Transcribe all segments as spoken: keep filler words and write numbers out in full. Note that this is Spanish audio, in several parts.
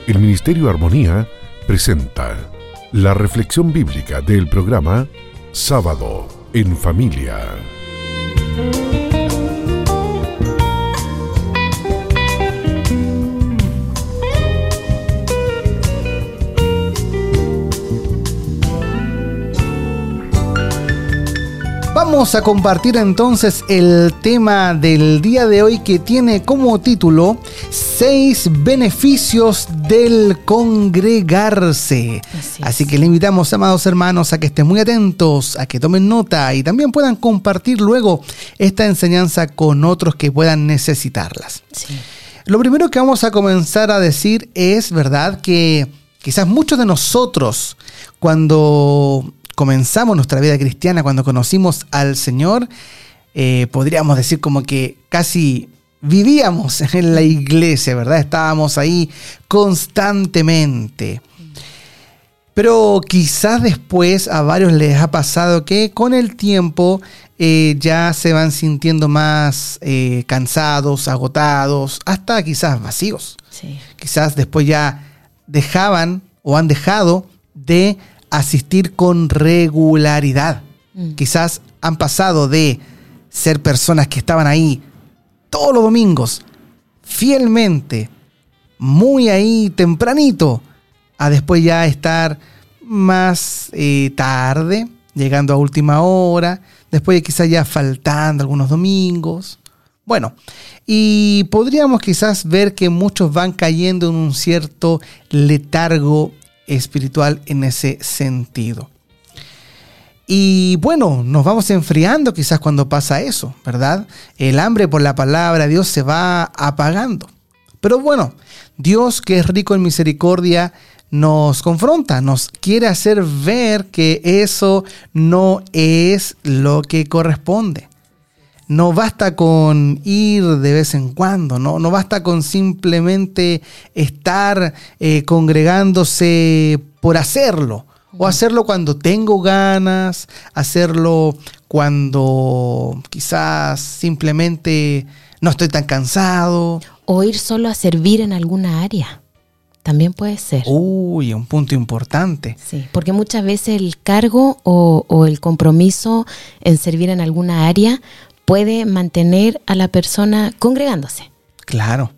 El Ministerio Armonía presenta la reflexión bíblica del programa Sábado en Familia. Vamos a compartir entonces el tema del día de hoy, que tiene como título Seis beneficios del congregarse. Así, Así que le invitamos, amados hermanos, a que estén muy atentos, a que tomen nota y también puedan compartir luego esta enseñanza con otros que puedan necesitarlas. Sí. Lo primero que vamos a comenzar a decir es, ¿verdad?, que quizás muchos de nosotros, cuando comenzamos nuestra vida cristiana, cuando conocimos al Señor, eh, podríamos decir como que casi vivíamos en la iglesia, ¿verdad? Estábamos ahí constantemente. Pero quizás después a varios les ha pasado que con el tiempo eh, ya se van sintiendo más eh, cansados, agotados, hasta quizás vacíos. Sí. Quizás después ya dejaban o han dejado de asistir con regularidad. Mm. Quizás han pasado de ser personas que estaban ahí todos los domingos, fielmente, muy ahí tempranito, a después ya estar más eh, tarde, llegando a última hora, después quizás ya faltando algunos domingos. Bueno, y podríamos quizás ver que muchos van cayendo en un cierto letargo espiritual en ese sentido. Y bueno, nos vamos enfriando quizás cuando pasa eso, ¿verdad? El hambre por la palabra de Dios se va apagando. Pero bueno, Dios, que es rico en misericordia, nos confronta, nos quiere hacer ver que eso no es lo que corresponde. No basta con ir de vez en cuando, no, no basta con simplemente estar eh, congregándose por hacerlo, o hacerlo cuando tengo ganas, hacerlo cuando quizás simplemente no estoy tan cansado. O ir solo a servir en alguna área, también puede ser. Uy, un punto importante. Sí, porque muchas veces el cargo o, o el compromiso en servir en alguna área puede mantener a la persona congregándose. Claro.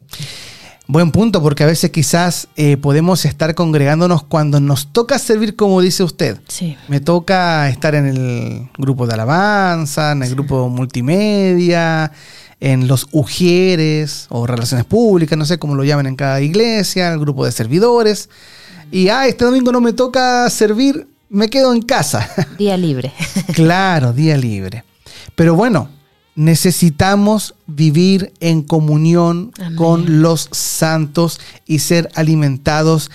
Buen punto, porque a veces quizás eh, podemos estar congregándonos cuando nos toca servir, como dice usted. Sí. Me toca estar en el grupo de alabanza, en el sí. grupo multimedia, en los ujieres o relaciones públicas, no sé cómo lo llaman en cada iglesia, el grupo de servidores. Y ah, este domingo no me toca servir, me quedo en casa. Día libre. Claro, día libre. Pero bueno, necesitamos vivir en comunión Amén. Con los santos y ser alimentados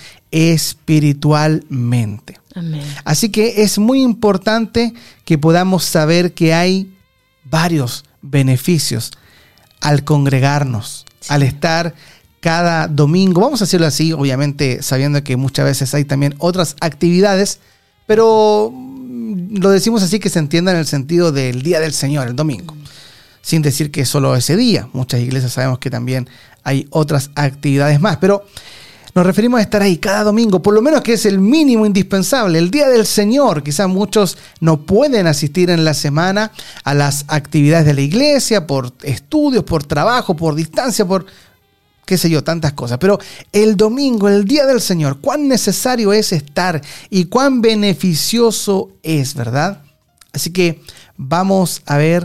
espiritualmente. Amén. Así que es muy importante que podamos saber que hay varios beneficios al congregarnos, sí. al estar cada domingo. Vamos a hacerlo así, obviamente sabiendo que muchas veces hay también otras actividades, pero lo decimos así que se entienda en el sentido del día del Señor, el domingo. Sin decir que es solo ese día. Muchas iglesias sabemos que también hay otras actividades más, pero nos referimos a estar ahí cada domingo, por lo menos que es el mínimo indispensable, el día del Señor. Quizás muchos no pueden asistir en la semana a las actividades de la iglesia por estudios, por trabajo, por distancia, por qué sé yo, tantas cosas. Pero el domingo, el día del Señor, cuán necesario es estar y cuán beneficioso es, ¿verdad? Así que vamos a ver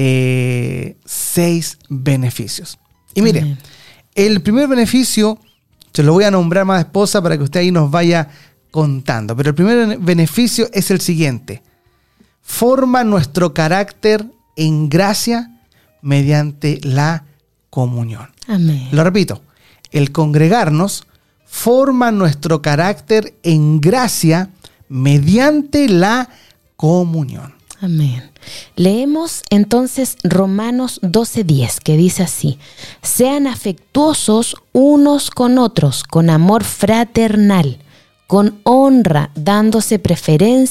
eh, seis beneficios. Y mire, Amén. El primer beneficio, se lo voy a nombrar más esposa para que usted ahí nos vaya contando. Pero el primer beneficio es el siguiente: forma nuestro carácter en gracia mediante la comunión. Amén. Lo repito, el congregarnos forma nuestro carácter en gracia mediante la comunión. Amén. Leemos entonces Romanos doce diez, que dice así: sean afectuosos unos con otros, con amor fraternal, con honra, dándose preferencia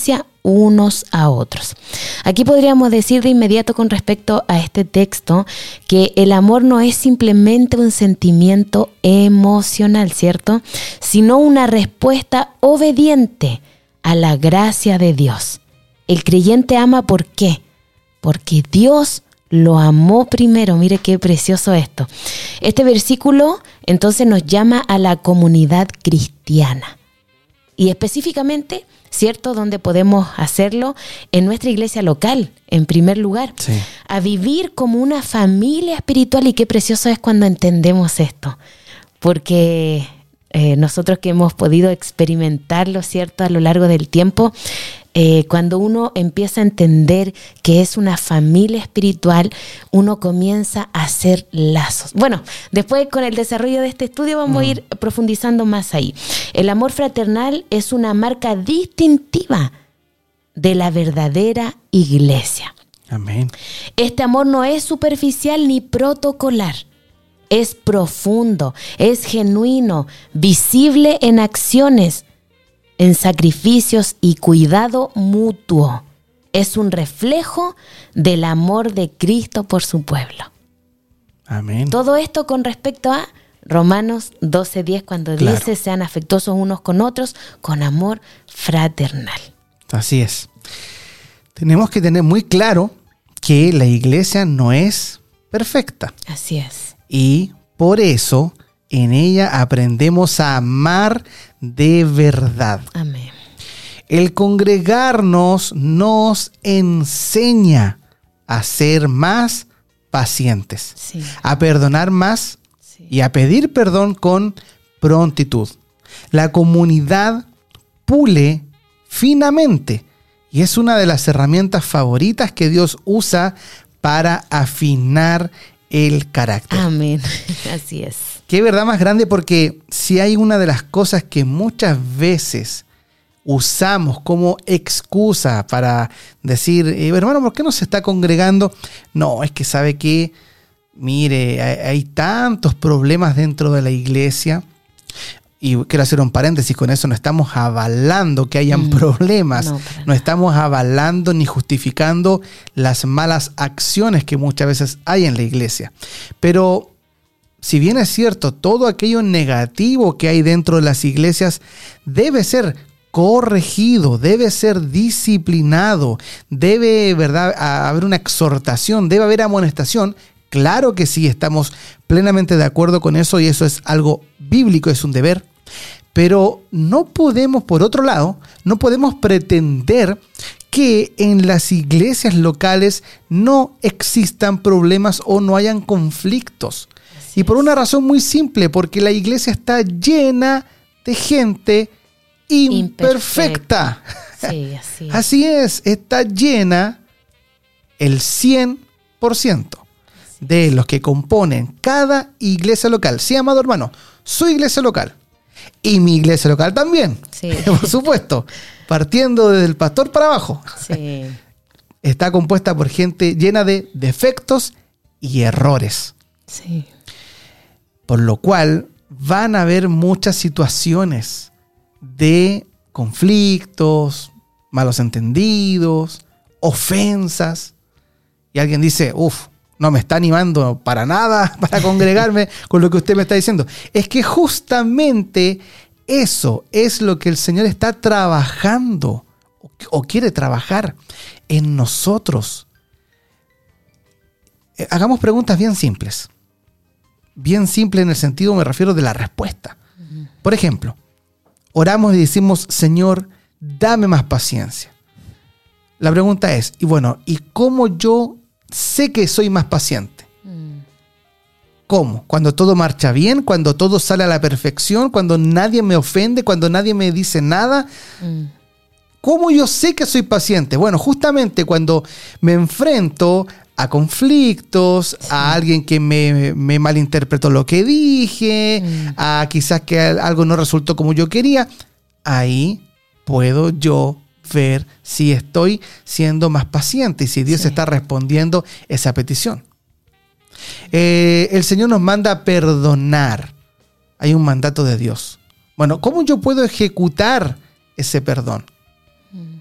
unos a otros. Aquí podríamos decir de inmediato con respecto a este texto que el amor no es simplemente un sentimiento emocional, ¿cierto? Sino una respuesta obediente a la gracia de Dios. El creyente ama, ¿por qué? Porque Dios lo amó primero. Mire qué precioso esto. Este versículo entonces nos llama a la comunidad cristiana. Y específicamente, ¿cierto?, donde podemos hacerlo en nuestra iglesia local, en primer lugar. Sí. A vivir como una familia espiritual. Y qué precioso es cuando entendemos esto. Porque eh, nosotros que hemos podido experimentarlo, ¿cierto?, a lo largo del tiempo, Eh, cuando uno empieza a entender que es una familia espiritual, uno comienza a hacer lazos. Bueno, después con el desarrollo de este estudio vamos mm. a ir profundizando más ahí. El amor fraternal es una marca distintiva de la verdadera iglesia. Amén. Este amor no es superficial ni protocolar. Es profundo, es genuino, visible en acciones, en sacrificios y cuidado mutuo. Es un reflejo del amor de Cristo por su pueblo. Amén. Todo esto con respecto a Romanos doce diez, cuando Claro. dice: sean afectuosos unos con otros con amor fraternal. Así es. Tenemos que tener muy claro que la iglesia no es perfecta. Así es. Y por eso en ella aprendemos a amar de verdad. Amén. El congregarnos nos enseña a ser más pacientes, Sí. a perdonar más Sí. y a pedir perdón con prontitud. La comunidad pule finamente y es una de las herramientas favoritas que Dios usa para afinar el carácter. Amén. Así es. Qué verdad más grande, porque si hay una de las cosas que muchas veces usamos como excusa para decir, eh, hermano, ¿por qué no se está congregando? No, es que sabe que, mire, hay, hay tantos problemas dentro de la iglesia. Y quiero hacer un paréntesis con eso, no estamos avalando que hayan mm, problemas, no, no estamos avalando ni justificando las malas acciones que muchas veces hay en la iglesia. Pero si bien es cierto, todo aquello negativo que hay dentro de las iglesias debe ser corregido, debe ser disciplinado, debe, ¿verdad?, haber una exhortación, debe haber amonestación. Claro que sí, estamos plenamente de acuerdo con eso y eso es algo bíblico, es un deber. Pero no podemos, por otro lado, no podemos pretender que en las iglesias locales no existan problemas o no hayan conflictos. Así y por es. Una razón muy simple, porque la iglesia está llena de gente imperfecta. Sí, así es. Así es, está llena el cien por ciento. De los que componen cada iglesia local. Sí, amado hermano, su iglesia local y mi iglesia local también. Sí. Por supuesto, partiendo desde el pastor para abajo. Sí. Está compuesta por gente llena de defectos y errores. Sí. Por lo cual van a haber muchas situaciones de conflictos, malos entendidos, ofensas. Y alguien dice, uff, no me está animando para nada para congregarme con lo que usted me está diciendo. Es que justamente eso es lo que el Señor está trabajando o quiere trabajar en nosotros. Hagamos preguntas bien simples. Bien simple en el sentido, me refiero, de la respuesta. Uh-huh. Por ejemplo, oramos y decimos, Señor, dame más paciencia. La pregunta es, y bueno, ¿y cómo yo sé que soy más paciente? Mm. ¿Cómo? Cuando todo marcha bien, cuando todo sale a la perfección, cuando nadie me ofende, cuando nadie me dice nada. Mm. ¿Cómo yo sé que soy paciente? Bueno, justamente cuando me enfrento a conflictos, sí. a alguien que me, me malinterpretó lo que dije, mm. a quizás que algo no resultó como yo quería, ahí puedo yo ver si estoy siendo más paciente y si Dios sí. está respondiendo esa petición. Eh, el Señor nos manda a perdonar. Hay un mandato de Dios. Bueno, ¿cómo yo puedo ejecutar ese perdón? Mm.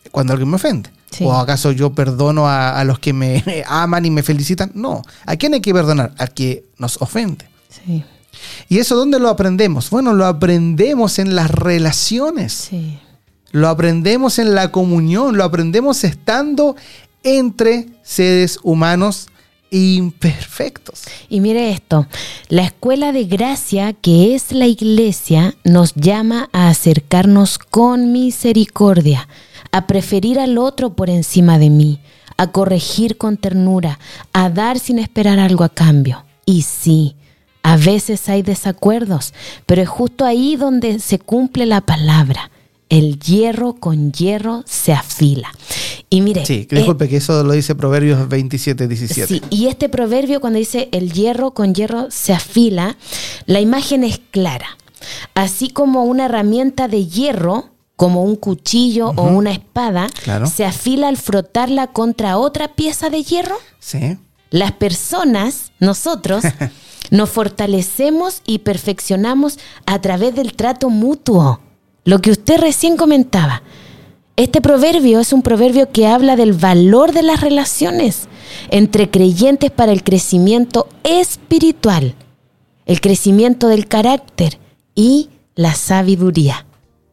cuando alguien me ofende. Sí. ¿O acaso yo perdono a, a los que me aman y me felicitan? No. ¿A quién hay que perdonar? Al que nos ofende. Sí. ¿Y eso dónde lo aprendemos? Bueno, lo aprendemos en las relaciones. Sí. Lo aprendemos en la comunión. Lo aprendemos estando entre seres humanos imperfectos. Y mire esto, la escuela de gracia que es la iglesia nos llama a acercarnos con misericordia, a preferir al otro por encima de mí, a corregir con ternura, a dar sin esperar algo a cambio. Y sí, a veces hay desacuerdos, pero es justo ahí donde se cumple la palabra. El hierro con hierro se afila. Y mire, sí, disculpe, eh, que eso lo dice Proverbios veintisiete, diecisiete. Sí, y este proverbio cuando dice el hierro con hierro se afila, la imagen es clara. Así como una herramienta de hierro, como un cuchillo uh-huh. o una espada, claro. se afila al frotarla contra otra pieza de hierro. Sí. Las personas, nosotros, nos fortalecemos y perfeccionamos a través del trato mutuo. Lo que usted recién comentaba. Este proverbio es un proverbio que habla del valor de las relaciones entre creyentes para el crecimiento espiritual, el crecimiento del carácter y la sabiduría.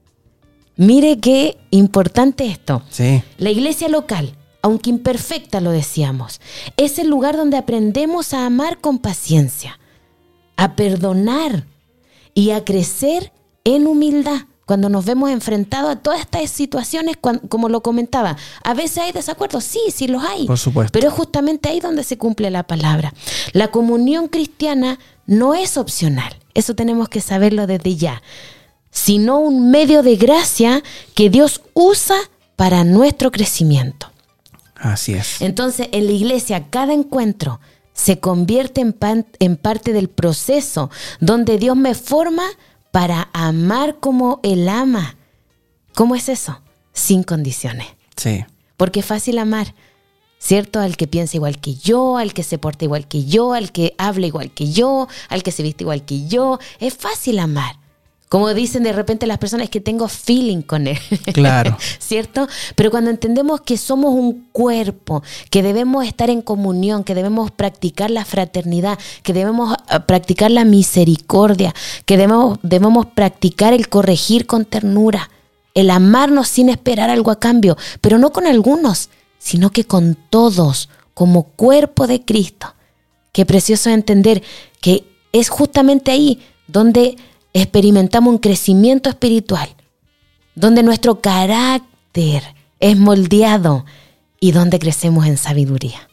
Mire qué importante esto. Sí. La iglesia local, aunque imperfecta lo decíamos, es el lugar donde aprendemos a amar con paciencia, a perdonar y a crecer en humildad. Cuando nos vemos enfrentados a todas estas situaciones, cuando, como lo comentaba, a veces hay desacuerdos, sí, sí los hay. Por supuesto. Pero es justamente ahí donde se cumple la palabra. La comunión cristiana no es opcional, eso tenemos que saberlo desde ya, sino un medio de gracia que Dios usa para nuestro crecimiento. Así es. Entonces, en la iglesia, cada encuentro se convierte en, pan, en parte del proceso donde Dios me forma para amar como Él ama. ¿Cómo es eso? Sin condiciones. Sí. Porque es fácil amar, ¿cierto? Al que piensa igual que yo, al que se porta igual que yo, al que habla igual que yo, al que se viste igual que yo. Es fácil amar. Como dicen de repente las personas, que tengo feeling con él. Claro. ¿Cierto? Pero cuando entendemos que somos un cuerpo, que debemos estar en comunión, que debemos practicar la fraternidad, que debemos practicar la misericordia, que debemos, debemos practicar el corregir con ternura, el amarnos sin esperar algo a cambio, pero no con algunos, sino que con todos, como cuerpo de Cristo. Qué precioso entender que es justamente ahí donde experimentamos un crecimiento espiritual, donde nuestro carácter es moldeado y donde crecemos en sabiduría.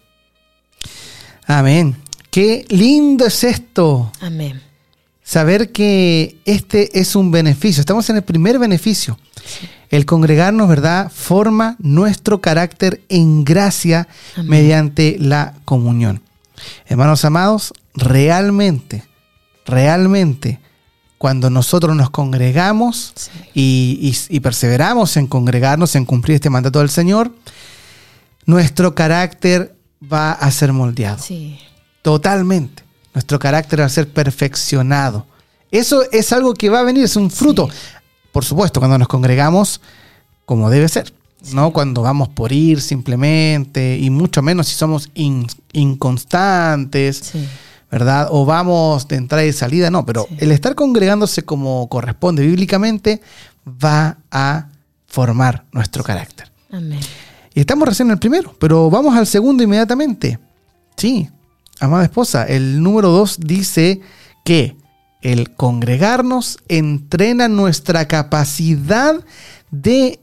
Amén. Qué lindo es esto. Amén. Saber que este es un beneficio. Estamos en el primer beneficio. Sí. El congregarnos, ¿verdad?, forma nuestro carácter en gracia. Amén. Mediante la comunión. Hermanos amados, realmente, realmente, cuando nosotros nos congregamos sí. y, y, y perseveramos en congregarnos, en cumplir este mandato del Señor, nuestro carácter va a ser moldeado. Sí. Totalmente. Nuestro carácter va a ser perfeccionado. Eso es algo que va a venir, es un fruto. Sí. Por supuesto, cuando nos congregamos como debe ser. Sí. No cuando vamos por ir simplemente, y mucho menos si somos in, inconstantes. Sí. ¿Verdad? O vamos de entrada y salida, no, pero sí. el estar congregándose como corresponde bíblicamente va a formar nuestro sí. carácter. Amén. Y estamos recién en el primero, pero vamos al segundo inmediatamente. Sí, amada esposa, el número dos dice que el congregarnos entrena nuestra capacidad de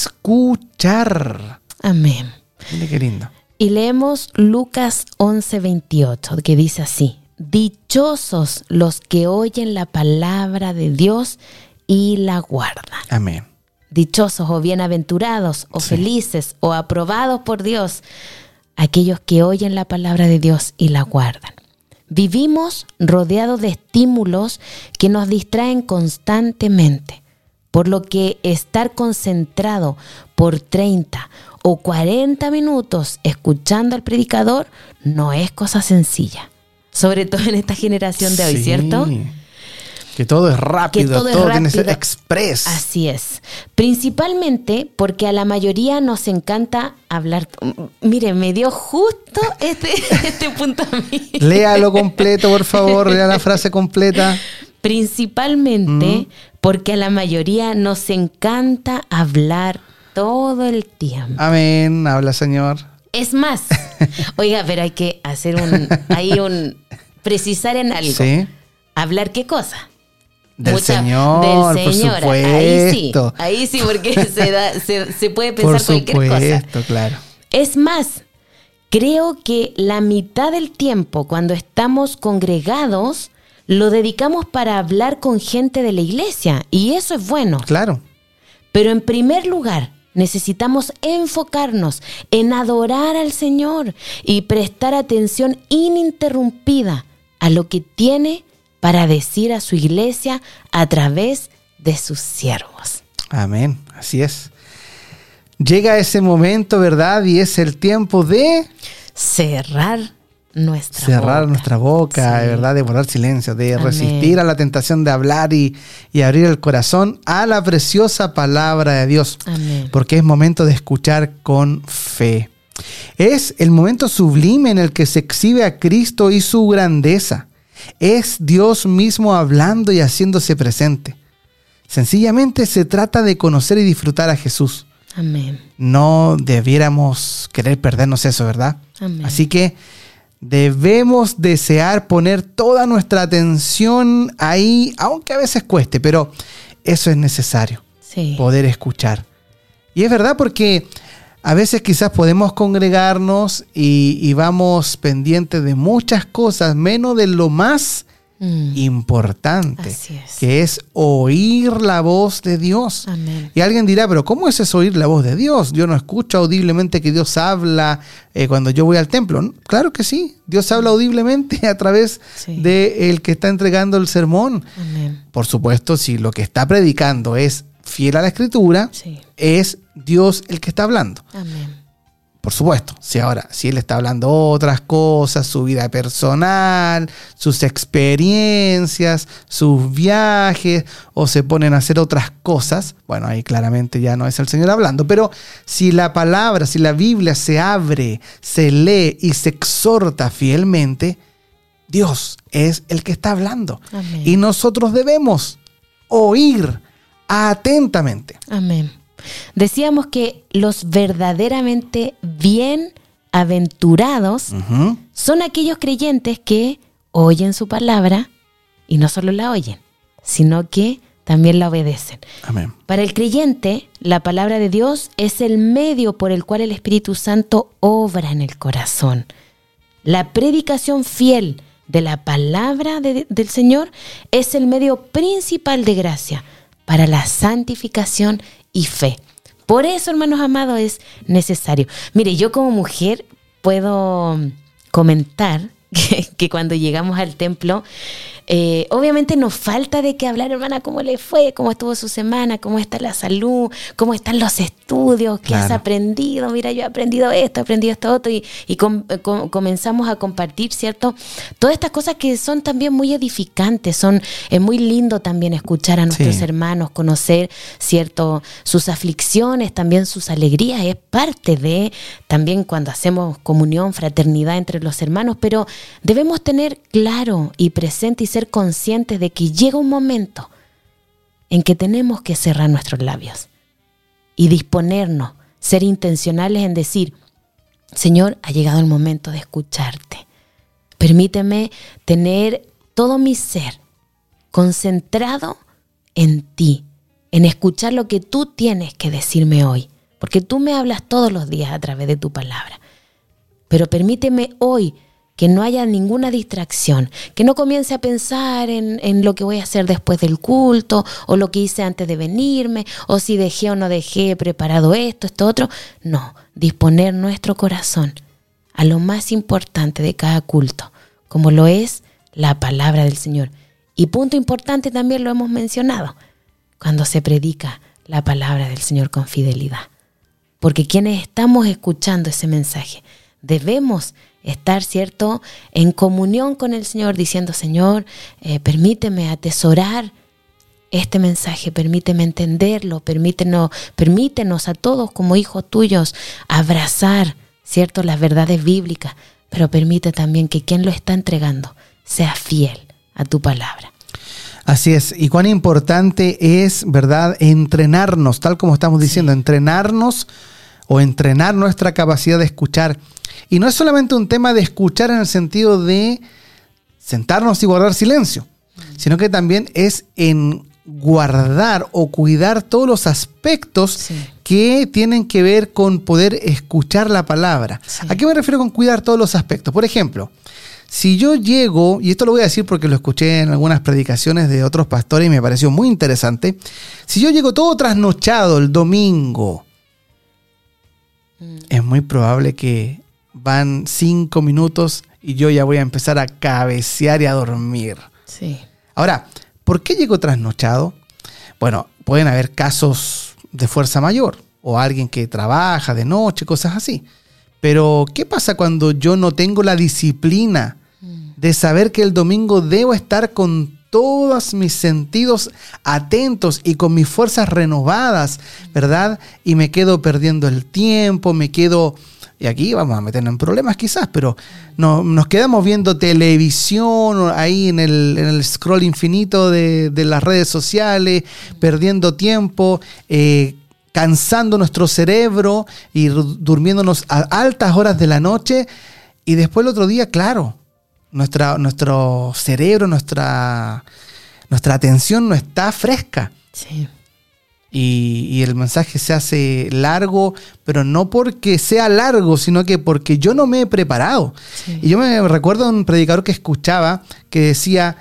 escuchar. Amén. Mire qué lindo. Y leemos Lucas once veintiocho, que dice así: dichosos los que oyen la palabra de Dios y la guardan. Amén. Dichosos o bienaventurados o sí. felices o aprobados por Dios, aquellos que oyen la palabra de Dios y la guardan. Vivimos rodeados de estímulos que nos distraen constantemente, por lo que estar concentrado por treinta o cuarenta minutos escuchando al predicador no es cosa sencilla, sobre todo en esta generación de hoy, sí. ¿cierto? Que todo es rápido, que todo, todo es tiene que ser rápido. express. Así es. Principalmente porque a la mayoría nos encanta hablar. Mire, me dio justo este, este punto a mí. Léalo completo, por favor, lea la frase completa. Principalmente mm. porque a la mayoría nos encanta hablar todo el tiempo. Amén, habla Señor. Es más, oiga, pero hay que hacer un, hay un, precisar en algo. ¿Sí? ¿Hablar qué cosa? Del Mucha, Señor, del por Señor. supuesto. Ahí sí, ahí sí, porque se, da, se, se puede pensar por cualquier cosa. Por supuesto, claro. Es más, creo que la mitad del tiempo cuando estamos congregados lo dedicamos para hablar con gente de la iglesia, y eso es bueno. Claro. Pero en primer lugar, necesitamos enfocarnos en adorar al Señor y prestar atención ininterrumpida a lo que tiene para decir a su iglesia a través de sus siervos. Amén, así es. Llega ese momento, ¿verdad? Y es el tiempo de cerrar nuestra cerrar boca. nuestra boca, Sí. ¿verdad? De guardar silencio, de Amén. resistir a la tentación de hablar y, y abrir el corazón a la preciosa palabra de Dios. Amén. Porque es momento de escuchar con fe. Es el momento sublime en el que se exhibe a Cristo y su grandeza. Es Dios mismo hablando y haciéndose presente. Sencillamente se trata de conocer y disfrutar a Jesús. Amén. No debiéramos querer perdernos eso, ¿verdad? Amén. Así que debemos desear poner toda nuestra atención ahí, aunque a veces cueste, pero eso es necesario, Sí. poder escuchar. Y es verdad, porque a veces quizás podemos congregarnos y, y vamos pendientes de muchas cosas, menos de lo más Mm. importante, Así es. que es oír la voz de Dios. Amén. Y alguien dirá, pero ¿cómo es eso oír la voz de Dios? Yo no escucho audiblemente que Dios habla eh, cuando yo voy al templo. Claro que sí, Dios habla audiblemente a través Sí. de el que está entregando el sermón. Amén. Por supuesto, si lo que está predicando es fiel a la Escritura, Sí. es Dios el que está hablando. Amén. Por supuesto, si ahora, si él está hablando otras cosas, su vida personal, sus experiencias, sus viajes, o se ponen a hacer otras cosas, bueno, ahí claramente ya no es el Señor hablando. Pero si la palabra, si la Biblia se abre, se lee y se exhorta fielmente, Dios es el que está hablando. Amén. Y nosotros debemos oír atentamente. Amén. Decíamos que los verdaderamente bienaventurados Uh-huh. son aquellos creyentes que oyen su palabra y no solo la oyen, sino que también la obedecen. Amén. Para el creyente, la palabra de Dios es el medio por el cual el Espíritu Santo obra en el corazón. La predicación fiel de la palabra de- del Señor es el medio principal de gracia para la santificación y fe. Por eso, hermanos amados, es necesario. Mire, yo como mujer puedo comentar que, que cuando llegamos al templo, eh, obviamente nos falta de qué hablar, hermana, cómo le fue, cómo estuvo su semana, cómo está la salud, cómo están los estudios, qué has Claro. aprendido. Mira, yo he aprendido esto, he aprendido esto otro, y, y com- com- comenzamos a compartir, ¿cierto? Todas estas cosas que son también muy edificantes, son es muy lindo también escuchar a nuestros Sí. hermanos, conocer, ¿cierto? Sus aflicciones, también sus alegrías, es parte de también cuando hacemos comunión, fraternidad entre los hermanos, pero debemos tener claro y presente y ser conscientes de que llega un momento en que tenemos que cerrar nuestros labios y disponernos, ser intencionales en decir: Señor, ha llegado el momento de escucharte. Permíteme tener todo mi ser concentrado en ti, en escuchar lo que tú tienes que decirme hoy, porque tú me hablas todos los días a través de tu palabra. Pero permíteme hoy que no haya ninguna distracción, que no comience a pensar en, en lo que voy a hacer después del culto, o lo que hice antes de venirme, o si dejé o no dejé preparado esto, esto otro. No, disponer nuestro corazón a lo más importante de cada culto, como lo es la palabra del Señor. Y punto importante también lo hemos mencionado, cuando se predica la palabra del Señor con fidelidad. Porque quienes estamos escuchando ese mensaje, debemos estar, ¿cierto?, en comunión con el Señor, diciendo, Señor, eh, permíteme atesorar este mensaje, permíteme entenderlo, permítenos, permítenos a todos como hijos tuyos abrazar, ¿cierto?, las verdades bíblicas, pero permite también que quien lo está entregando sea fiel a tu palabra. Así es, y cuán importante es, ¿verdad?, entrenarnos, tal como estamos diciendo, sí. entrenarnos o entrenar nuestra capacidad de escuchar. Y no es solamente un tema de escuchar en el sentido de sentarnos y guardar silencio, sino que también es en guardar o cuidar todos los aspectos sí. que tienen que ver con poder escuchar la palabra. Sí. ¿A qué me refiero con cuidar todos los aspectos? Por ejemplo, si yo llego, y esto lo voy a decir porque lo escuché en algunas predicaciones de otros pastores y me pareció muy interesante, si yo llego todo trasnochado el domingo, mm. es muy probable que van cinco minutos y yo ya voy a empezar a cabecear y a dormir. Sí. Ahora, ¿por qué llego trasnochado? Bueno, pueden haber casos de fuerza mayor o alguien que trabaja de noche, cosas así. Pero, ¿qué pasa cuando yo no tengo la disciplina de saber que el domingo debo estar con todos mis sentidos atentos y con mis fuerzas renovadas, ¿verdad? Y me quedo perdiendo el tiempo, me quedo... Y aquí vamos a meternos en problemas quizás, pero no, nos quedamos viendo televisión ahí en el, en el scroll infinito de, de las redes sociales, perdiendo tiempo, eh, cansando nuestro cerebro y durmiéndonos a altas horas de la noche. Y después el otro día, claro, nuestra, nuestro cerebro, nuestra, nuestra atención no está fresca. Sí. Y, y el mensaje se hace largo, pero no porque sea largo, sino que porque yo no me he preparado. Sí. Y yo me recuerdo de un predicador que escuchaba que decía,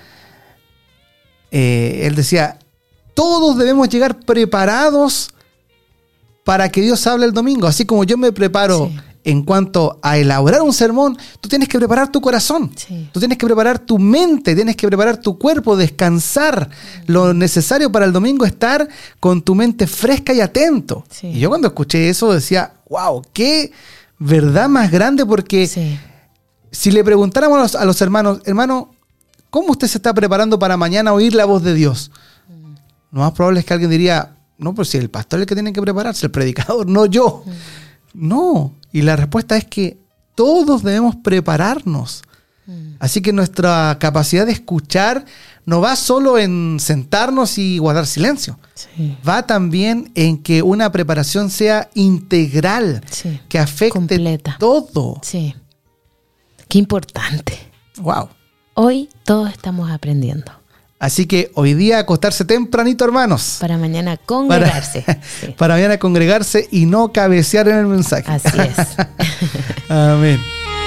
eh, él decía, todos debemos llegar preparados para que Dios hable el domingo. Así como yo me preparo sí. en cuanto a elaborar un sermón, tú tienes que preparar tu corazón. Sí. Tú tienes que preparar tu mente, tienes que preparar tu cuerpo, descansar. Mm. Lo necesario para el domingo es estar con tu mente fresca y atento. Sí. Y yo cuando escuché eso decía, wow, qué verdad más grande, porque sí. si le preguntáramos a los, a los hermanos, hermano, ¿cómo usted se está preparando para mañana oír la voz de Dios? Mm. Lo más probable es que alguien diría, no, pues si el pastor es el que tiene que prepararse, el predicador, no yo. Mm. No. Y la respuesta es que todos debemos prepararnos. Mm. Así que nuestra capacidad de escuchar no va solo en sentarnos y guardar silencio. Sí. Va también en que una preparación sea integral, sí. que afecte completa. Todo. Sí. Qué importante. Wow. Hoy todos estamos aprendiendo. Así que hoy día acostarse tempranito, hermanos. Para mañana congregarse. Para, sí. para mañana congregarse y no cabecear en el mensaje. Así es. Amén.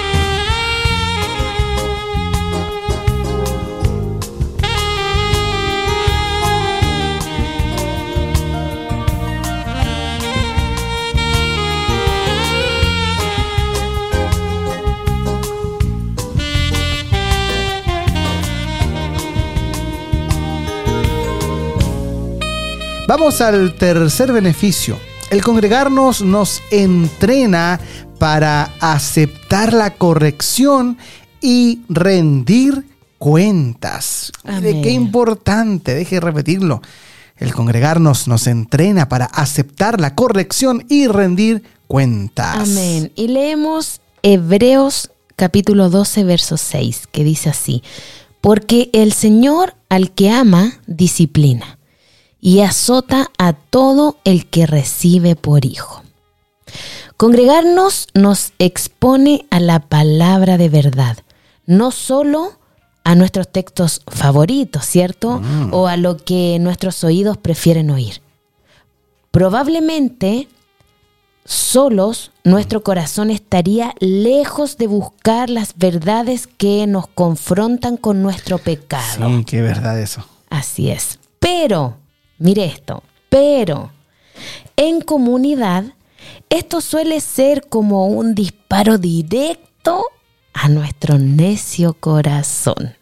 Vamos al tercer beneficio. El congregarnos nos entrena para aceptar la corrección y rendir cuentas. Mire, qué importante, deje de repetirlo. El congregarnos nos entrena para aceptar la corrección y rendir cuentas. Amén. Y leemos Hebreos capítulo doce, verso seis, que dice así: porque el Señor al que ama, disciplina, y azota a todo el que recibe por hijo. Congregarnos nos expone a la palabra de verdad, no solo a nuestros textos favoritos, ¿cierto? Mm. O a lo que nuestros oídos prefieren oír. Probablemente, solos, nuestro corazón estaría lejos de buscar las verdades que nos confrontan con nuestro pecado. Sí, qué verdad eso. Así es. Pero, mire esto, pero en comunidad esto suele ser como un disparo directo a nuestro necio corazón.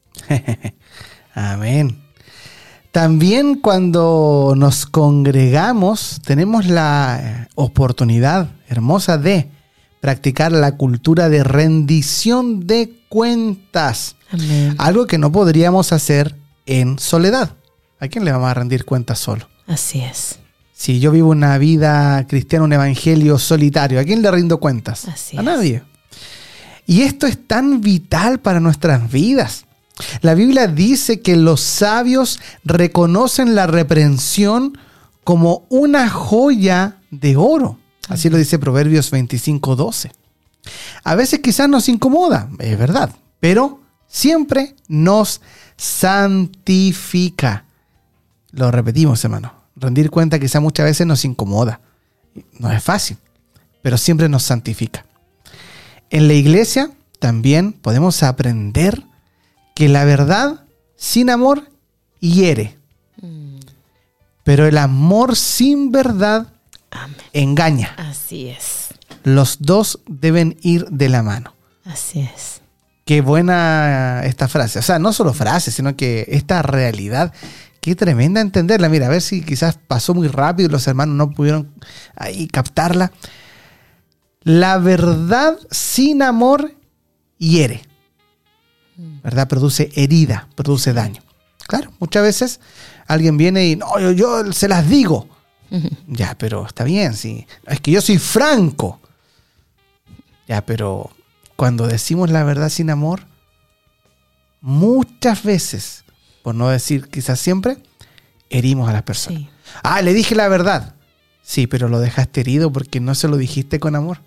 Amén. También cuando nos congregamos tenemos la oportunidad hermosa de practicar la cultura de rendición de cuentas. Amén. Algo que no podríamos hacer en soledad. ¿A quién le vamos a rendir cuentas solo? Así es. Si yo vivo una vida cristiana, un evangelio solitario, ¿a quién le rindo cuentas? Así a es. nadie. Y esto es tan vital para nuestras vidas. La Biblia dice que los sabios reconocen la reprensión como una joya de oro. Así lo dice Proverbios veinticinco doce. A veces quizás nos incomoda, es verdad, pero siempre nos santifica. Lo repetimos, hermano. Rendir cuenta quizás muchas veces nos incomoda. No es fácil, pero siempre nos santifica. En la iglesia también podemos aprender que la verdad sin amor hiere. Mm. Pero el amor sin verdad Amén. Engaña. Así es. Los dos deben ir de la mano. Así es. Qué buena esta frase. O sea, no solo frase, sino que esta realidad, qué tremenda entenderla. Mira, a ver si quizás pasó muy rápido y los hermanos no pudieron ahí captarla. La verdad sin amor hiere. ¿Verdad? Produce herida, produce daño. Claro, muchas veces alguien viene y no, yo, yo se las digo. Uh-huh. Ya, pero está bien, sí. Es que yo soy franco. Ya, pero cuando decimos la verdad sin amor, muchas veces, por no decir quizás siempre, herimos a las personas. Sí. Ah, le dije la verdad. Sí, pero lo dejaste herido porque no se lo dijiste con amor.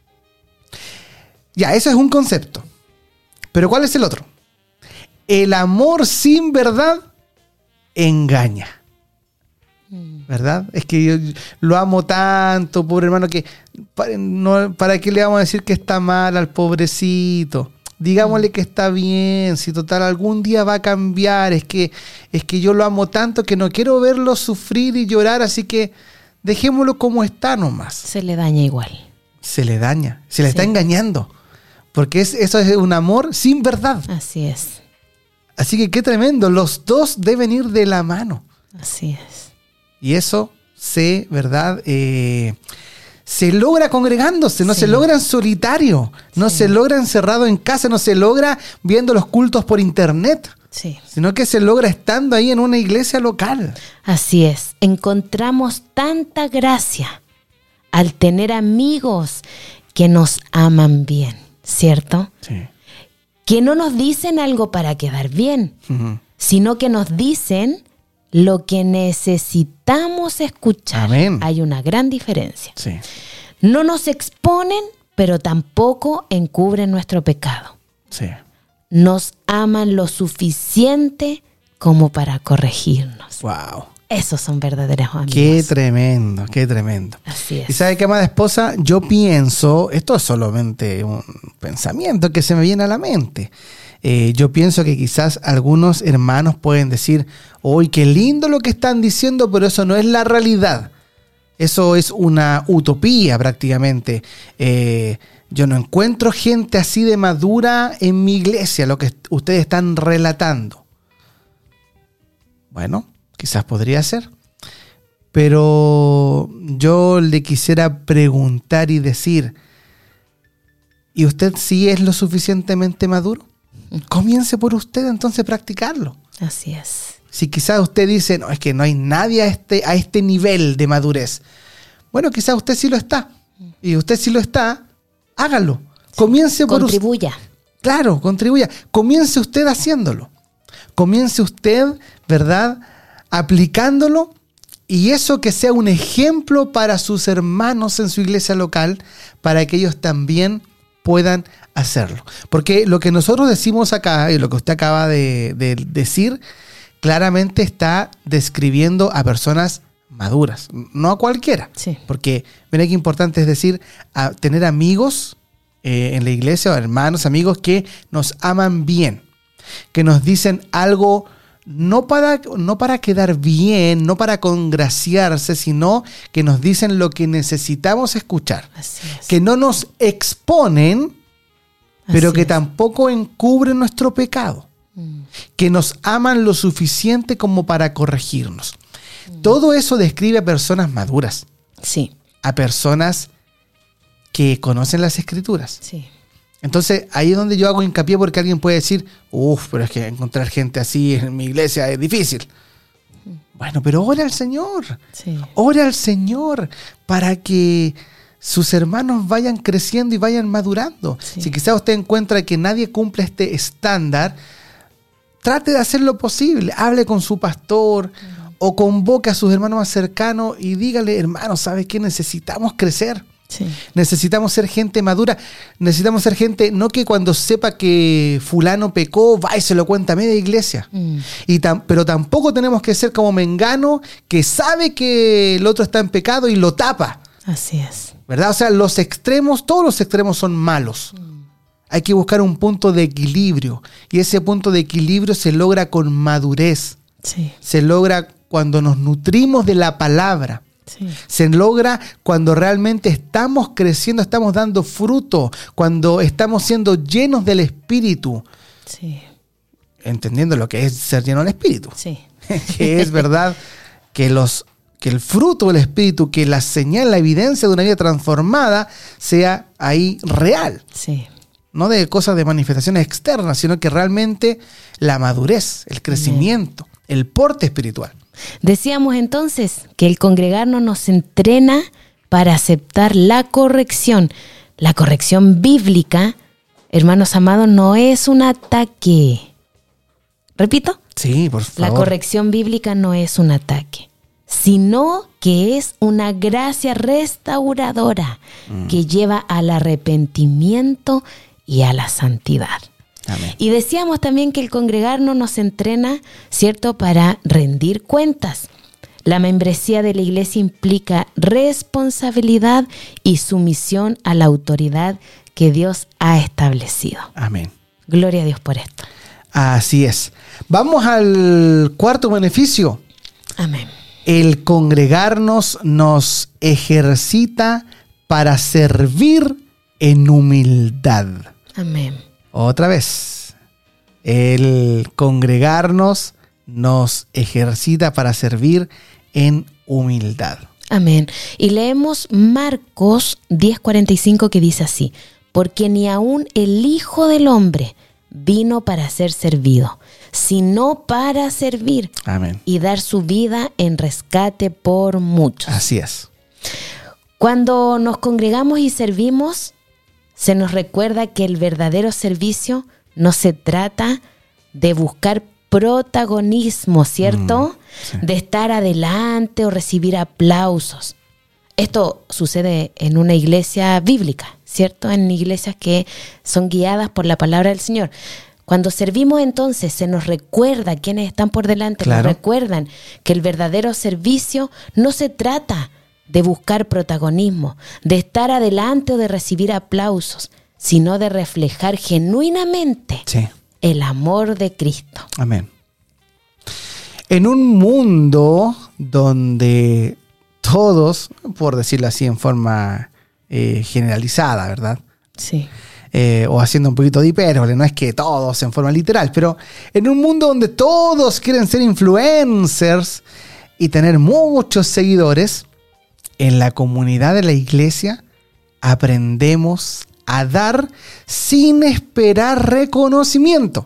Ya, eso es un concepto. Pero ¿cuál es el otro? El amor sin verdad engaña. ¿Verdad? Es que yo lo amo tanto, pobre hermano, que para, no, ¿para qué le vamos a decir que está mal al pobrecito? Digámosle que está bien, si total algún día va a cambiar. Es que, es que yo lo amo tanto que no quiero verlo sufrir y llorar, así que dejémoslo como está nomás. Se le daña igual. Se le daña, se le Sí. está engañando. Porque es, eso es un amor sin verdad. Así es. Así que qué tremendo, los dos deben ir de la mano. Así es. Y eso se, ¿verdad? Eh, se logra congregándose, no Sí. se logra en solitario, no Sí. se logra encerrado en casa, no se logra viendo los cultos por internet, Sí. sino que se logra estando ahí en una iglesia local. Así es. Encontramos tanta gracia al tener amigos que nos aman bien, ¿cierto? Sí. Que no nos dicen algo para quedar bien, Uh-huh. sino que nos dicen lo que necesitamos escuchar. Amén. Hay una gran diferencia. Sí. No nos exponen, pero tampoco encubren nuestro pecado. Sí. Nos aman lo suficiente como para corregirnos. Wow. Esos son verdaderos amigos. Qué tremendo, qué tremendo. Así es. Y sabe qué, amada esposa, yo pienso, esto es solamente un pensamiento que se me viene a la mente. Eh, yo pienso que quizás algunos hermanos pueden decir, ¡uy, qué lindo lo que están diciendo! Pero eso no es la realidad. Eso es una utopía prácticamente. Eh, yo no encuentro gente así de madura en mi iglesia, lo que ustedes están relatando. Bueno, quizás podría ser. Pero yo le quisiera preguntar y decir, ¿y usted sí es lo suficientemente maduro? Comience por usted entonces a practicarlo. Así es. Si quizás usted dice, no, es que no hay nadie a este, a este nivel de madurez. Bueno, quizás usted sí lo está. Y usted sí lo está, hágalo. Comience por usted. Contribuya. Claro, contribuya. Comience usted haciéndolo. Comience usted, ¿verdad? Aplicándolo. Y eso que sea un ejemplo para sus hermanos en su iglesia local, para que ellos también puedan hacerlo. Porque lo que nosotros decimos acá, y lo que usted acaba de, de decir, claramente está describiendo a personas maduras, no a cualquiera. Sí. Porque, mira qué importante es decir, a tener amigos eh, en la iglesia, o hermanos, amigos que nos aman bien, que nos dicen algo no para, no para quedar bien, no para congraciarse, sino que nos dicen lo que necesitamos escuchar. Así es. Que no nos exponen, pero Así que es. tampoco encubren nuestro pecado. Mm. Que nos aman lo suficiente como para corregirnos. Mm. Todo eso describe a personas maduras, Sí. a personas que conocen las Escrituras. Sí. Entonces, ahí es donde yo hago hincapié, porque alguien puede decir, uff, pero es que encontrar gente así en mi iglesia es difícil. Bueno, pero ora al Señor. Sí. Ora al Señor para que sus hermanos vayan creciendo y vayan madurando. Sí. Si quizás usted encuentra que nadie cumple este estándar, trate de hacer lo posible. Hable con su pastor uh-huh. o convoque a sus hermanos más cercanos y dígale, hermano, ¿sabes qué? Necesitamos crecer. Sí. Necesitamos ser gente madura. Necesitamos ser gente, no que cuando sepa que fulano pecó, va y se lo cuenta a media iglesia. Mm. Y tam, pero tampoco tenemos que ser como Mengano, que sabe que el otro está en pecado y lo tapa. Así es. ¿Verdad? O sea, los extremos, todos los extremos son malos. Mm. Hay que buscar un punto de equilibrio. Y ese punto de equilibrio se logra con madurez. Sí. Se logra cuando nos nutrimos de la palabra. Sí. Se logra cuando realmente estamos creciendo, estamos dando fruto, cuando estamos siendo llenos del Espíritu. Sí. Entendiendo lo que es ser lleno del Espíritu. Sí. Que es verdad que, los, que el fruto del Espíritu, que la señal, la evidencia de una vida transformada sea ahí real. Sí. No de cosas de manifestaciones externas, sino que realmente la madurez, el crecimiento, sí. el porte espiritual. Decíamos entonces que el congregarnos nos entrena para aceptar la corrección. La corrección bíblica, hermanos amados, no es un ataque. ¿Repito? Sí, por favor. La corrección bíblica no es un ataque, sino que es una gracia restauradora mm. que lleva al arrepentimiento y a la santidad. Amén. Y decíamos también que el congregarnos nos entrena, ¿cierto?, para rendir cuentas. La membresía de la iglesia implica responsabilidad y sumisión a la autoridad que Dios ha establecido. Amén. Gloria a Dios por esto. Así es. Vamos al cuarto beneficio. Amén. El congregarnos nos ejercita para servir en humildad. Amén. Otra vez, el congregarnos nos ejercita para servir en humildad. Amén. Y leemos Marcos diez cuarenta y cinco que dice así: porque ni aun el Hijo del Hombre vino para ser servido, sino para servir. Amén. Y dar su vida en rescate por muchos. Así es. Cuando nos congregamos y servimos, se nos recuerda que el verdadero servicio no se trata de buscar protagonismo, ¿cierto? Mm, sí. De estar adelante o recibir aplausos. Esto sucede en una iglesia bíblica, ¿cierto? En iglesias que son guiadas por la palabra del Señor. Cuando servimos, entonces, se nos recuerda quienes están por delante, claro. Nos recuerdan que el verdadero servicio no se trata de buscar protagonismo, de estar adelante o de recibir aplausos, sino de reflejar genuinamente sí. el amor de Cristo. Amén. En un mundo donde todos, por decirlo así en forma eh, generalizada, ¿verdad? Sí. Eh, o haciendo un poquito de hipérbole, no es que todos en forma literal, pero en un mundo donde todos quieren ser influencers y tener muchos seguidores, en la comunidad de la iglesia aprendemos a dar sin esperar reconocimiento,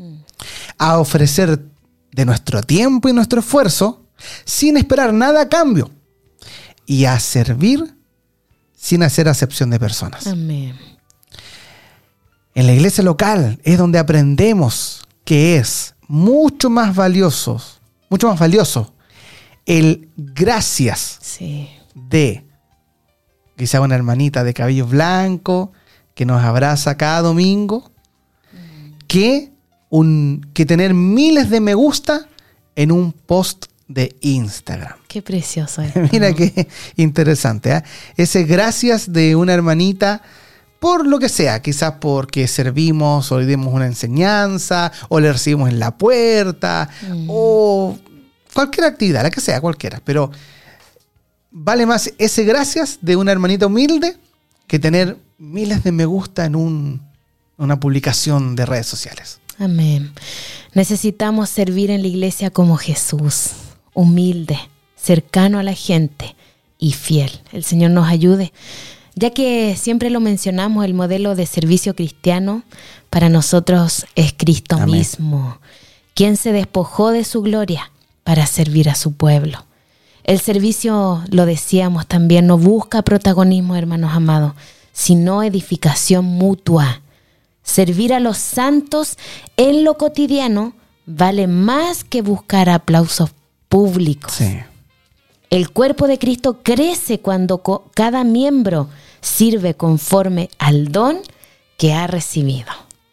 a ofrecer de nuestro tiempo y nuestro esfuerzo sin esperar nada a cambio y a servir sin hacer acepción de personas. Amén. En la iglesia local es donde aprendemos que es mucho más valioso, mucho más valioso el gracias. Sí. De quizá una hermanita de cabello blanco que nos abraza cada domingo, mm. que, un, que tener miles de me gusta en un post de Instagram. Qué precioso es. Mira qué interesante, ¿eh? Ese gracias de una hermanita por lo que sea, quizás porque servimos o le dimos una enseñanza o le recibimos en la puerta mm. o cualquier actividad, la que sea, cualquiera, pero vale más ese gracias de una hermanita humilde que tener miles de me gusta en un, una publicación de redes sociales. Amén. Necesitamos servir en la iglesia como Jesús, humilde, cercano a la gente y fiel. El Señor nos ayude. ya que siempre lo mencionamos, el modelo de servicio cristiano para nosotros es Cristo Amén. mismo, quien se despojó de su gloria para servir a su pueblo. El servicio, lo decíamos también, no busca protagonismo, hermanos amados, sino edificación mutua. Servir a los santos en lo cotidiano vale más que buscar aplausos públicos. Sí. El cuerpo de Cristo crece cuando co- cada miembro sirve conforme al don que ha recibido.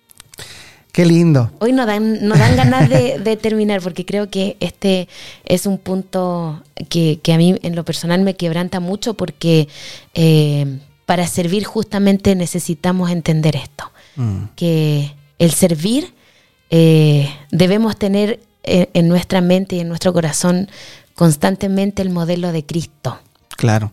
Qué lindo. Hoy nos dan, nos dan ganas de, de terminar, porque creo que este es un punto que, que a mí en lo personal me quebranta mucho, porque eh, para servir justamente necesitamos entender esto, mm. que el servir eh, debemos tener en, en nuestra mente y en nuestro corazón constantemente el modelo de Cristo. Claro.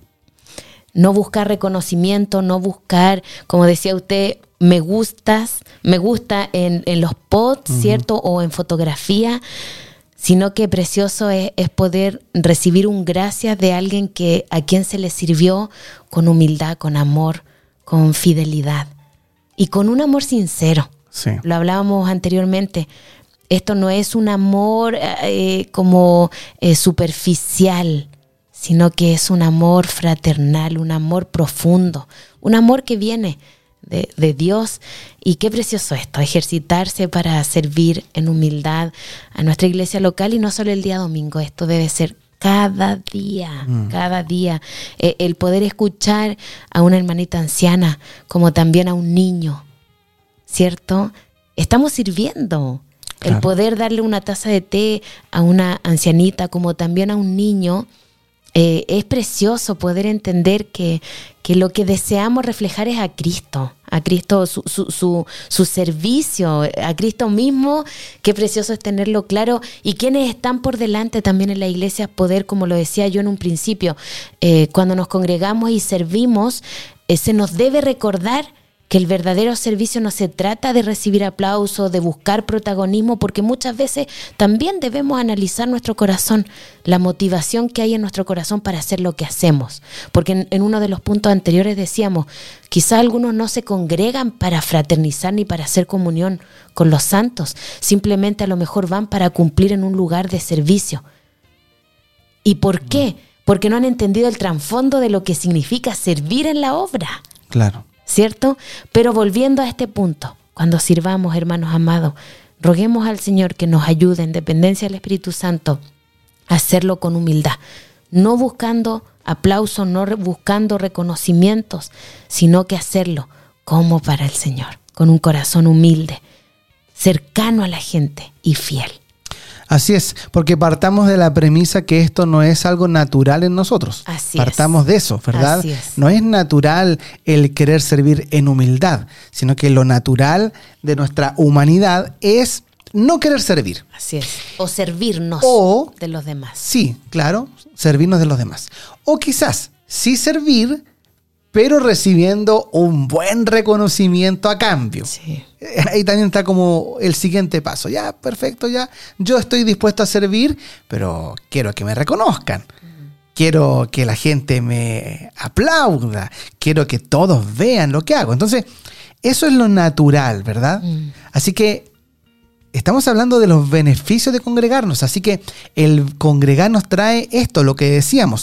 No buscar reconocimiento, no buscar, como decía usted, me gustas, me gusta en, en los posts, uh-huh. ¿cierto? O en fotografía, sino que precioso es, es poder recibir un gracias de alguien que a quien se le sirvió con humildad, con amor, con fidelidad y con un amor sincero. Sí. Lo hablábamos anteriormente. Esto no es un amor eh, como eh, superficial, sino que es un amor fraternal, un amor profundo, un amor que viene de, de Dios. Y qué precioso esto, ejercitarse para servir en humildad a nuestra iglesia local, y no solo el día domingo, esto debe ser cada día, mm. cada día. Eh, el poder escuchar a una hermanita anciana como también a un niño, ¿cierto? Estamos sirviendo. Claro. El poder darle una taza de té a una ancianita como también a un niño. Eh, es precioso poder entender que, que lo que deseamos reflejar es a Cristo, a Cristo, su, su, su, su servicio, a Cristo mismo. Qué precioso es tenerlo claro. Y quienes están por delante también en la iglesia, poder, como lo decía yo en un principio, eh, cuando nos congregamos y servimos, eh, se nos debe recordar que el verdadero servicio no se trata de recibir aplausos, de buscar protagonismo, porque muchas veces también debemos analizar nuestro corazón, la motivación que hay en nuestro corazón para hacer lo que hacemos. Porque en, en uno de los puntos anteriores decíamos, quizá algunos no se congregan para fraternizar ni para hacer comunión con los santos, simplemente a lo mejor van para cumplir en un lugar de servicio. ¿Y por qué? Porque no han entendido el trasfondo de lo que significa servir en la obra. Claro. ¿Cierto? Pero volviendo a este punto, cuando sirvamos, hermanos amados, roguemos al Señor que nos ayude en dependencia del Espíritu Santo a hacerlo con humildad, no buscando aplausos, no re- buscando reconocimientos, sino que hacerlo como para el Señor, con un corazón humilde, cercano a la gente y fiel. Así es, porque partamos de la premisa que esto no es algo natural en nosotros. Así partamos es. de eso, ¿verdad? Así es. No es natural el querer servir en humildad, sino que lo natural de nuestra humanidad es no querer servir. Así es. O servirnos o, de los demás. Sí, claro, servirnos de los demás. O quizás sí servir, pero recibiendo un buen reconocimiento a cambio. Sí. Ahí también está como el siguiente paso. Ya, perfecto, ya. Yo estoy dispuesto a servir, pero quiero que me reconozcan. Uh-huh. Quiero que la gente me aplauda. Quiero que todos vean lo que hago. Entonces, eso es lo natural, ¿verdad? Uh-huh. Así que estamos hablando de los beneficios de congregarnos. Así que el congregarnos trae esto, lo que decíamos.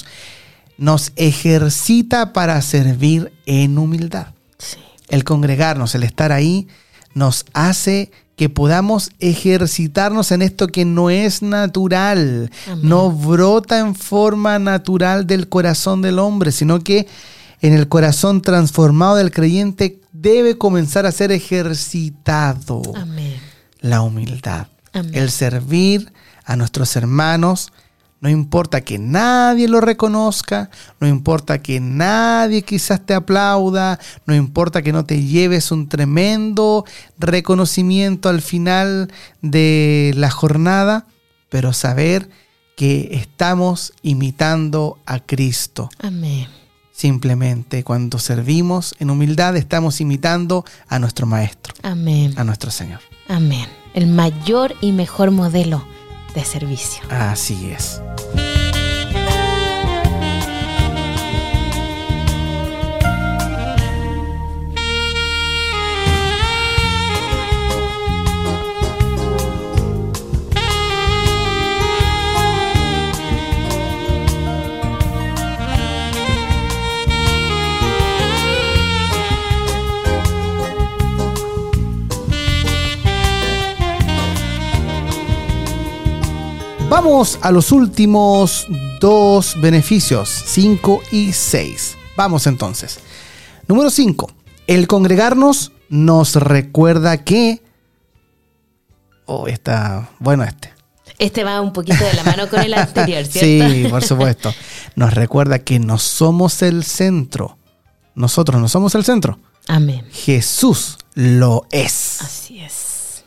Nos ejercita para servir en humildad. Sí. El congregarnos, el estar ahí, nos hace que podamos ejercitarnos en esto que no es natural. Amén. No brota en forma natural del corazón del hombre, sino que en el corazón transformado del creyente debe comenzar a ser ejercitado. Amén. La humildad. Amén. El servir a nuestros hermanos. No importa que nadie lo reconozca, no importa que nadie quizás te aplauda, no importa que no te lleves un tremendo reconocimiento al final de la jornada, pero saber que estamos imitando a Cristo. Amén. Simplemente cuando servimos en humildad estamos imitando a nuestro Maestro. Amén. A nuestro Señor. Amén. El mayor y mejor modelo de servicio. Así es. Vamos a los últimos dos beneficios, cinco y seis. Vamos entonces. Número cinco. El congregarnos nos recuerda que... Oh, está bueno este. Este va un poquito de la mano con el anterior, ¿cierto? Sí, por supuesto. Nos recuerda que no somos el centro. Nosotros no somos el centro. Amén. Jesús lo es. Así es.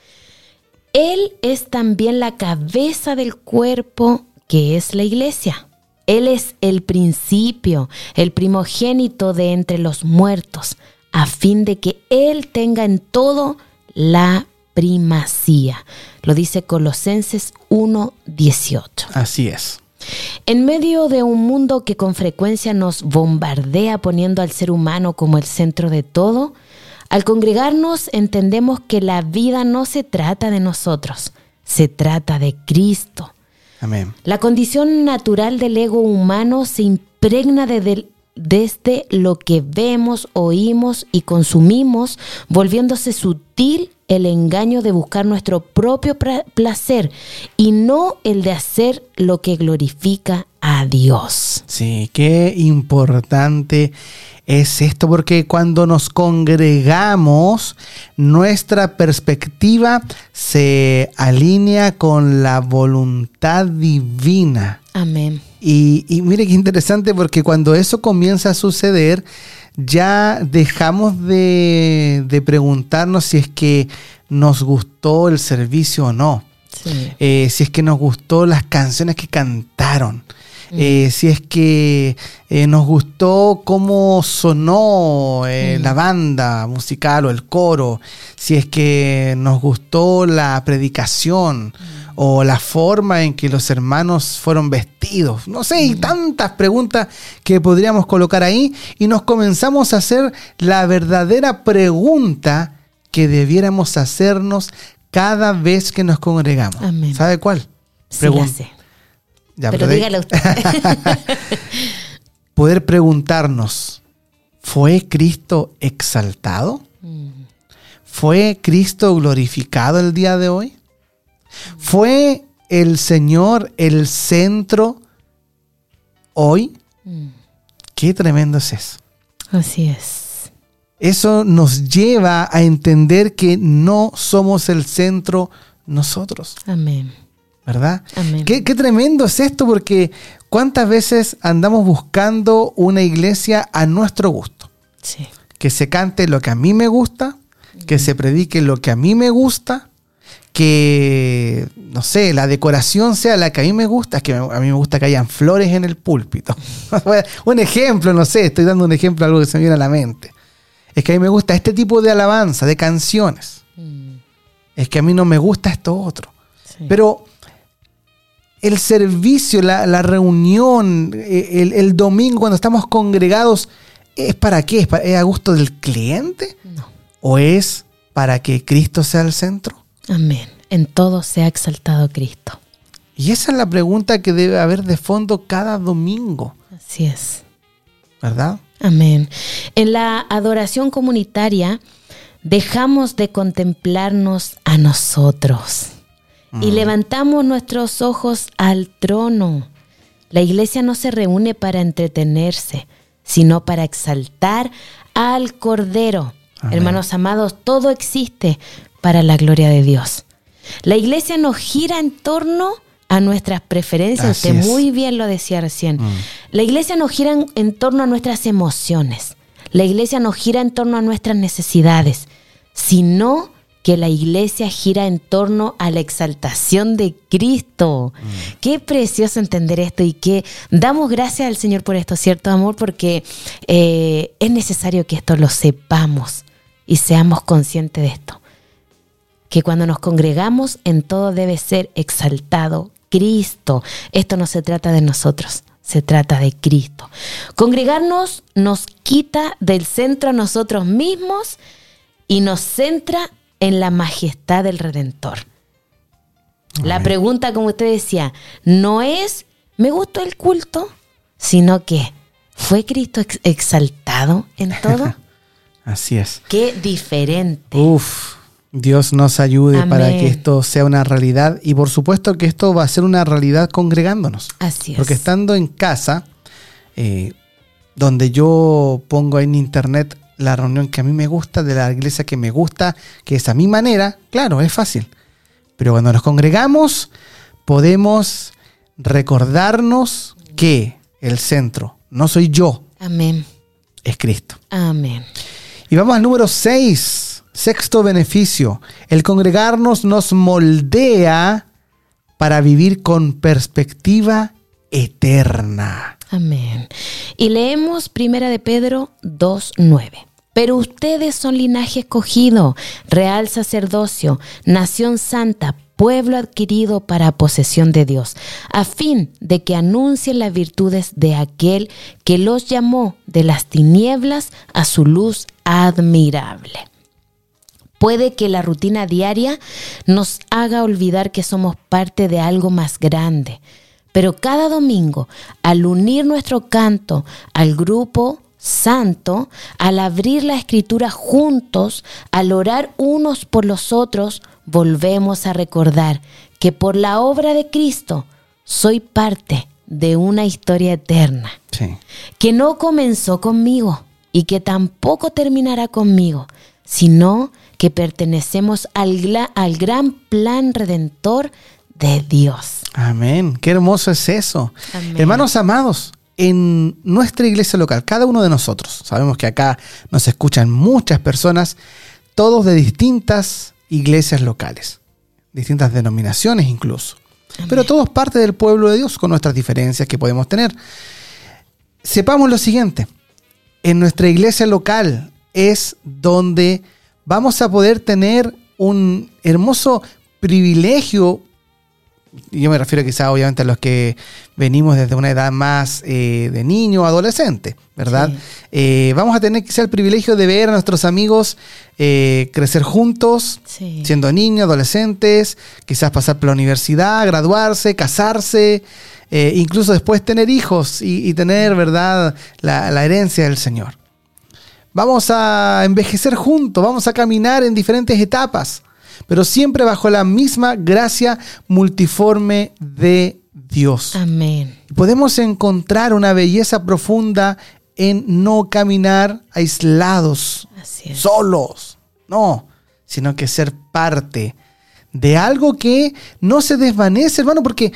Él es también la cabeza del cuerpo, que es la iglesia. Él es el principio, el primogénito de entre los muertos, a fin de que Él tenga en todo la primacía. Lo dice Colosenses uno dieciocho. Así es. En medio de un mundo que con frecuencia nos bombardea poniendo al ser humano como el centro de todo, al congregarnos entendemos que la vida no se trata de nosotros, se trata de Cristo. Amén. La condición natural del ego humano se impregna desde, desde lo que vemos, oímos y consumimos, volviéndose sutil el engaño de buscar nuestro propio placer y no el de hacer lo que glorifica a Dios. Sí, qué importante es esto, porque cuando nos congregamos, nuestra perspectiva se alinea con la voluntad divina. Amén. Y, y mire qué interesante, porque cuando eso comienza a suceder, ya dejamos de, de preguntarnos si es que nos gustó el servicio o no. Sí. Eh, si es que nos gustó las canciones que cantaron. Eh, si es que eh, nos gustó cómo sonó eh, mm. la banda musical o el coro, si es que nos gustó la predicación mm. o la forma en que los hermanos fueron vestidos. No sé, hay mm. tantas preguntas que podríamos colocar ahí y nos comenzamos a hacer la verdadera pregunta que debiéramos hacernos cada vez que nos congregamos. Amén. ¿Sabe cuál? Sí, la sé. Ya, pero pero dígalo usted. Poder preguntarnos, ¿fue Cristo exaltado? Mm. ¿Fue Cristo glorificado el día de hoy? Mm. ¿Fue el Señor el centro hoy? Mm. Qué tremendo es eso. Así es. Eso nos lleva a entender que no somos el centro nosotros. Amén. ¿Verdad? Amén. Qué, qué tremendo es esto, porque ¿cuántas veces andamos buscando una iglesia a nuestro gusto? Sí. Que se cante lo que a mí me gusta, uh-huh. que se predique lo que a mí me gusta, que, no sé, la decoración sea la que a mí me gusta. Es que a mí me gusta que hayan flores en el púlpito. Un ejemplo, no sé, estoy dando un ejemplo, algo que se me viene a la mente. Es que a mí me gusta este tipo de alabanza, de canciones. Uh-huh. Es que a mí no me gusta esto otro. Sí. Pero el servicio, la, la reunión, el, el domingo cuando estamos congregados, ¿es para qué? ¿Es, para, ¿Es a gusto del cliente? No. ¿O es para que Cristo sea el centro? Amén. En todo sea exaltado Cristo. Y esa es la pregunta que debe haber de fondo cada domingo. Así es. ¿Verdad? Amén. En la adoración comunitaria dejamos de contemplarnos a nosotros. Y levantamos nuestros ojos al trono. La iglesia no se reúne para entretenerse, sino para exaltar al Cordero. Amén. Hermanos amados, todo existe para la gloria de Dios. La iglesia no gira en torno a nuestras preferencias. Así Usted es. muy bien lo decía recién. Mm. La iglesia no gira en, en torno a nuestras emociones. La iglesia no gira en torno a nuestras necesidades, sino que la iglesia gira en torno a la exaltación de Cristo. Mm. Qué precioso entender esto y que damos gracias al Señor por esto, ¿cierto, amor? Porque eh, es necesario que esto lo sepamos y seamos conscientes de esto. Que cuando nos congregamos, en todo debe ser exaltado Cristo. Esto no se trata de nosotros, se trata de Cristo. Congregarnos nos quita del centro a nosotros mismos y nos centra en la majestad del Redentor. Amén. La pregunta, como usted decía, no es ¿me gustó el culto?, sino que ¿fue Cristo ex- exaltado en todo? Así es. Qué diferente. Uf, Dios nos ayude Amén. Para que esto sea una realidad, y por supuesto que esto va a ser una realidad congregándonos. Así es. Porque estando en casa, eh, donde yo pongo en internet la reunión que a mí me gusta, de la iglesia que me gusta, que es a mi manera, claro, es fácil. Pero cuando nos congregamos, podemos recordarnos que el centro no soy yo, Amén. es Cristo. Amén. Y vamos al número seis. Sexto beneficio. El congregarnos nos moldea para vivir con perspectiva eterna. Amén. Y leemos Primera de Pedro dos nueve. Pero ustedes son linaje escogido, real sacerdocio, nación santa, pueblo adquirido para posesión de Dios, a fin de que anuncien las virtudes de aquel que los llamó de las tinieblas a su luz admirable. Puede que la rutina diaria nos haga olvidar que somos parte de algo más grande, pero cada domingo, al unir nuestro canto al grupo santo, al abrir la escritura juntos, al orar unos por los otros, volvemos a recordar que por la obra de Cristo soy parte de una historia eterna, Sí. que no comenzó conmigo y que tampoco terminará conmigo, sino que pertenecemos al, gla- al gran plan redentor de Dios. Amén. Qué hermoso es eso. Amén. Hermanos amados, en nuestra iglesia local, cada uno de nosotros, sabemos que acá nos escuchan muchas personas, todos de distintas iglesias locales, distintas denominaciones incluso, Amén. pero todos parte del pueblo de Dios con nuestras diferencias que podemos tener. Sepamos lo siguiente, en nuestra iglesia local es donde vamos a poder tener un hermoso privilegio. Yo me refiero quizás obviamente a los que venimos desde una edad más eh, de niño o adolescente, ¿verdad? Sí. Eh, vamos a tener quizás el privilegio de ver a nuestros amigos eh, crecer juntos, Sí. siendo niños, adolescentes, quizás pasar por la universidad, graduarse, casarse, eh, incluso después tener hijos y, y tener, ¿verdad?, la, la herencia del Señor. Vamos a envejecer juntos, vamos a caminar en diferentes etapas, pero siempre bajo la misma gracia multiforme de Dios. Amén. Podemos encontrar una belleza profunda en no caminar aislados, Así es. solos, no, sino que ser parte de algo que no se desvanece, hermano, porque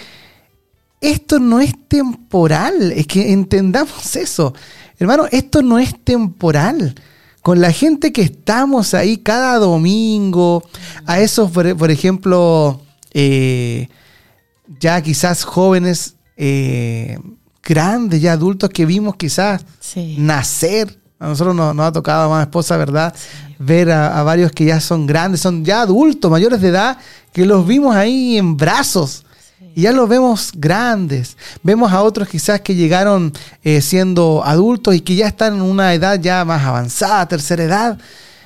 esto no es temporal, es que entendamos eso. Hermano, esto no es temporal. Con la gente que estamos ahí cada domingo, a esos, por, por ejemplo, eh, ya quizás jóvenes, eh, grandes, ya adultos que vimos quizás Sí. nacer. A nosotros nos, nos ha tocado, más esposa, ¿verdad? Sí. Ver a, a varios que ya son grandes, son ya adultos, mayores de edad, que los vimos ahí en brazos. Y ya los vemos grandes. Vemos a otros quizás que llegaron eh, siendo adultos y que ya están en una edad ya más avanzada, tercera edad.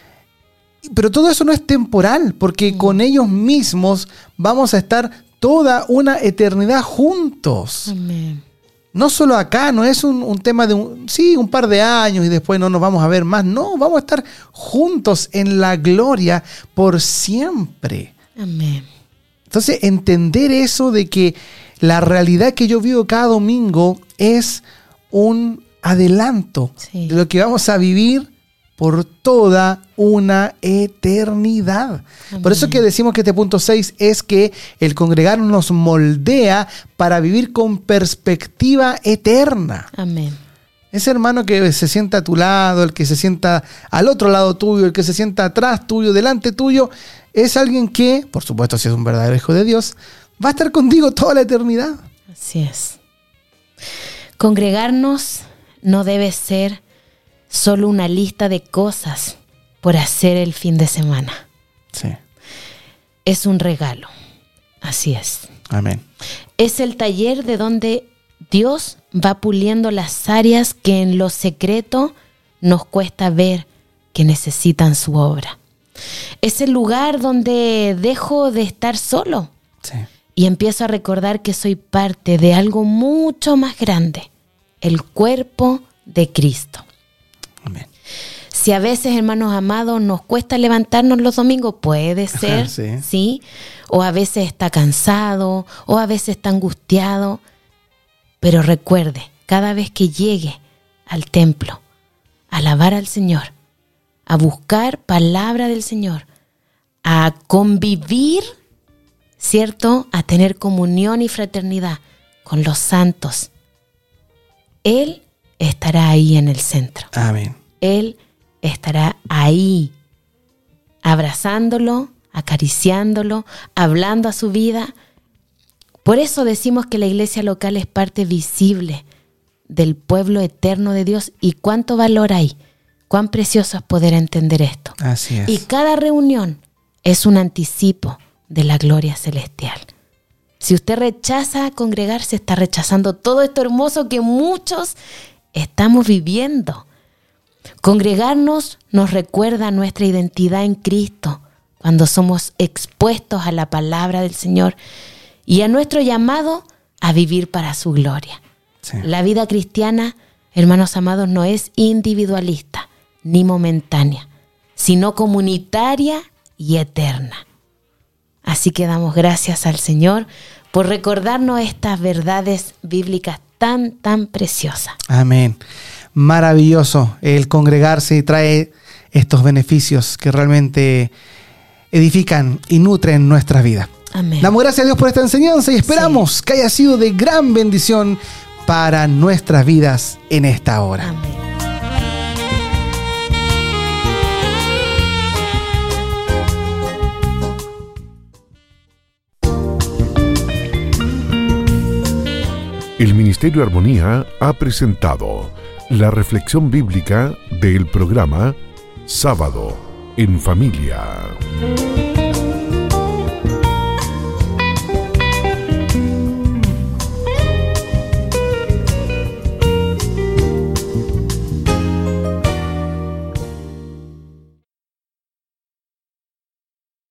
Pero todo eso no es temporal, porque mm. con ellos mismos vamos a estar toda una eternidad juntos. Amén. No solo acá, no es un, un tema de un, sí, un par de años y después no nos vamos a ver más. No, vamos a estar juntos en la gloria por siempre. Amén. Entonces, entender eso de que la realidad que yo vivo cada domingo es un adelanto Sí. de lo que vamos a vivir por toda una eternidad. Amén. Por eso que decimos que este punto seis es que el congregarnos nos moldea para vivir con perspectiva eterna. Amén. Ese hermano que se sienta a tu lado, el que se sienta al otro lado tuyo, el que se sienta atrás tuyo, delante tuyo, es alguien que, por supuesto, si es un verdadero hijo de Dios, va a estar contigo toda la eternidad. Así es. Congregarnos no debe ser solo una lista de cosas por hacer el fin de semana. Sí. Es un regalo. Así es. Amén. Es el taller de donde Dios va puliendo las áreas que en lo secreto nos cuesta ver que necesitan su obra. Es el lugar donde dejo de estar solo Sí. y empiezo a recordar que soy parte de algo mucho más grande, el cuerpo de Cristo. Amén. Si a veces, hermanos amados, nos cuesta levantarnos los domingos, puede ser, sí. ¿sí? O a veces está cansado, o a veces está angustiado. Pero recuerde, cada vez que llegue al templo, a alabar al Señor, a buscar palabra del Señor, a convivir, ¿cierto? A tener comunión y fraternidad con los santos, Él estará ahí en el centro. Amén. Él estará ahí, abrazándolo, acariciándolo, hablando a su vida. Por eso decimos que la iglesia local es parte visible del pueblo eterno de Dios. ¿Y cuánto valor hay? Cuán precioso es poder entender esto. Así es. Y cada reunión es un anticipo de la gloria celestial. Si usted rechaza congregarse, está rechazando todo esto hermoso que muchos estamos viviendo. Congregarnos nos recuerda nuestra identidad en Cristo cuando somos expuestos a la palabra del Señor y a nuestro llamado a vivir para su gloria. Sí. La vida cristiana, hermanos amados, no es individualista ni momentánea, sino comunitaria y eterna. Así que damos gracias al Señor por recordarnos estas verdades bíblicas tan, tan preciosas. Amén. Maravilloso el congregarse y trae estos beneficios que realmente edifican y nutren nuestra vida. Amén. Damos gracias a Dios por esta enseñanza y esperamos sí. que haya sido de gran bendición para nuestras vidas en esta hora. Amén. El Ministerio Armonía ha presentado la reflexión bíblica del programa Sábado en Familia.